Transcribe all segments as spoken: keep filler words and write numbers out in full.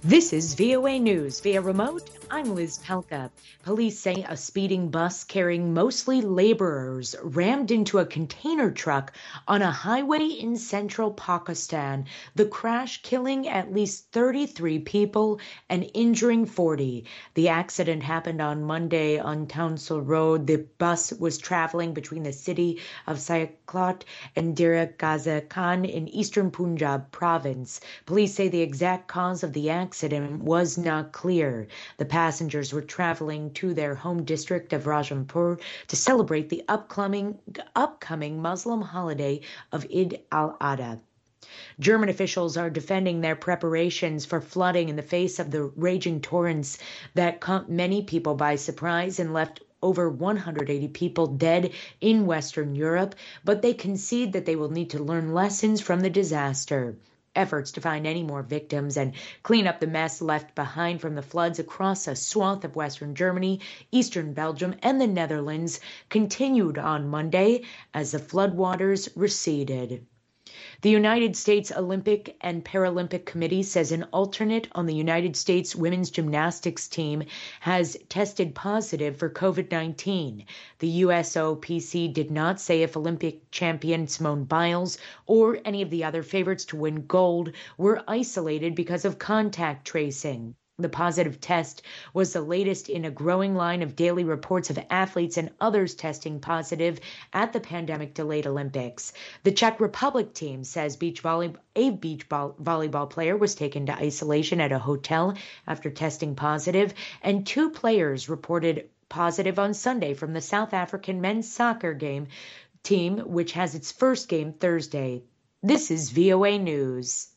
This is V O A News via remote. I'm Liz Pelka. Police say a speeding bus carrying mostly laborers rammed into a container truck on a highway in central Pakistan. The crash killing at least thirty-three people and injuring forty. The accident happened on Monday on Townsville Road. The bus was traveling between the city of Sialkot and Dera Ghazi Khan in eastern Punjab province. Police say the exact cause of the accident accident was not clear. The passengers were traveling to their home district of Rajampur to celebrate the upcoming, upcoming Muslim holiday of Eid al-Adha. German officials are defending their preparations for flooding in the face of the raging torrents that caught many people by surprise and left over one hundred eighty people dead in Western Europe, but they concede that they will need to learn lessons from the disaster. Efforts to find any more victims and clean up the mess left behind from the floods across a swath of Western Germany, Eastern Belgium, and the Netherlands continued on Monday as the floodwaters receded. The United States Olympic and Paralympic Committee says an alternate on the United States women's gymnastics team has tested positive for COVID nineteen. The U S O P C did not say if Olympic champion Simone Biles or any of the other favorites to win gold were isolated because of contact tracing. The positive test was the latest in a growing line of daily reports of athletes and others testing positive at the pandemic-delayed Olympics. The Czech Republic team says beach volley- a beach ball- volleyball player was taken to isolation at a hotel after testing positive, and two players reported positive on Sunday from the South African men's soccer game team, which has its first game Thursday. This is V O A News.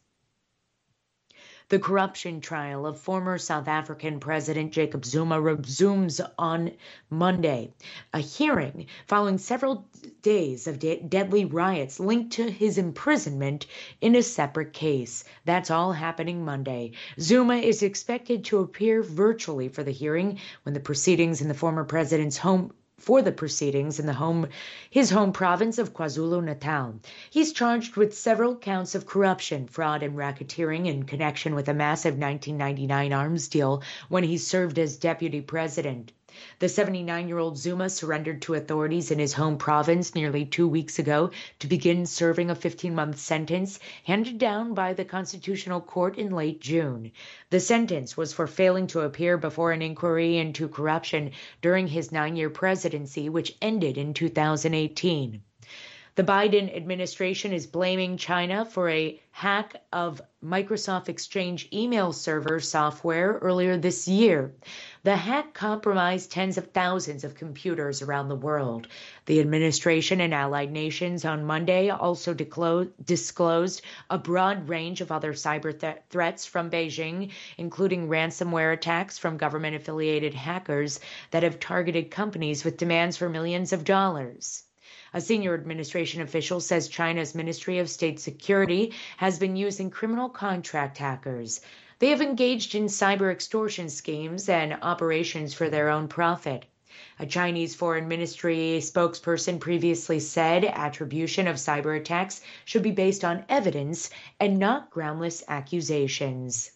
The corruption trial of former South African President Jacob Zuma resumes on Monday, a hearing following several days of de- deadly riots linked to his imprisonment in a separate case. That's all happening Monday. Zuma is expected to appear virtually for the hearing when the proceedings in the former president's home for the proceedings in the home, his home province of KwaZulu-Natal. He's charged with several counts of corruption, fraud, and racketeering in connection with a massive nineteen ninety-nine arms deal when he served as deputy president. The seventy-nine-year-old Zuma surrendered to authorities in his home province nearly two weeks ago to begin serving a fifteen-month sentence handed down by the Constitutional Court in late June. The sentence was for failing to appear before an inquiry into corruption during his nine-year presidency, which ended in two thousand eighteen. The Biden administration is blaming China for a hack of Microsoft Exchange email server software earlier this year. The hack compromised tens of thousands of computers around the world. The administration and allied nations on Monday also disclosed, disclosed a broad range of other cyber th- threats from Beijing, including ransomware attacks from government-affiliated hackers that have targeted companies with demands for millions of dollars. A senior administration official says China's Ministry of State Security has been using criminal contract hackers. They have engaged in cyber extortion schemes and operations for their own profit. A Chinese foreign ministry spokesperson previously said attribution of cyber attacks should be based on evidence and not groundless accusations.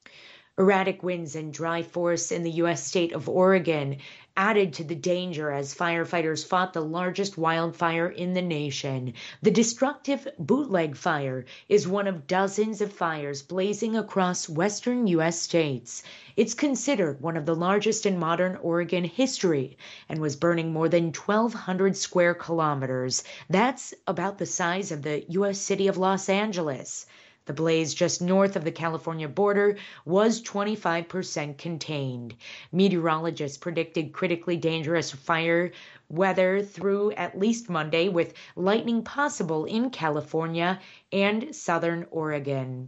Erratic winds and dry forests in the U S state of Oregon added to the danger as firefighters fought the largest wildfire in the nation. The destructive bootleg fire is one of dozens of fires blazing across western U S states. It's considered one of the largest in modern Oregon history and was burning more than twelve hundred square kilometers. That's about the size of the U S city of Los Angeles. The blaze just north of the California border was twenty-five percent contained. Meteorologists predicted critically dangerous fire weather through at least Monday, with lightning possible in California and southern Oregon.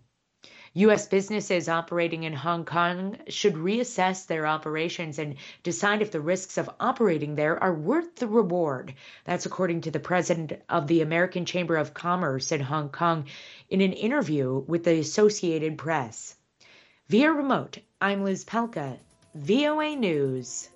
U S businesses operating in Hong Kong should reassess their operations and decide if the risks of operating there are worth the reward. That's according to the president of the American Chamber of Commerce in Hong Kong in an interview with the Associated Press. Via remote, I'm Liz Pelka, V O A News.